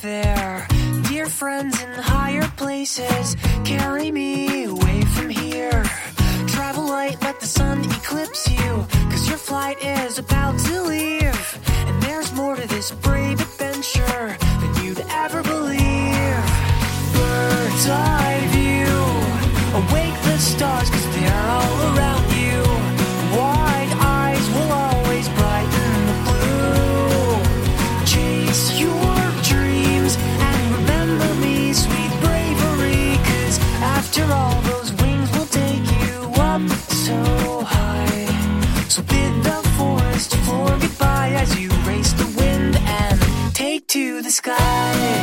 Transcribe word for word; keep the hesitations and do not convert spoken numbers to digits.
there. Dear friends in higher places, carry me away from here. Travel light, let the sun eclipse you, cause your flight is about to leave. And there's more to this brave adventure than you'd ever believe. Bird's eye view, awake the stars cause they're all around you. Wide eyes will always brighten the blue. Chase your dreams and remember me, sweet bravery, cause after all those wings will take you up so high. So bid the forest floor goodbye as you race the wind and take to the sky.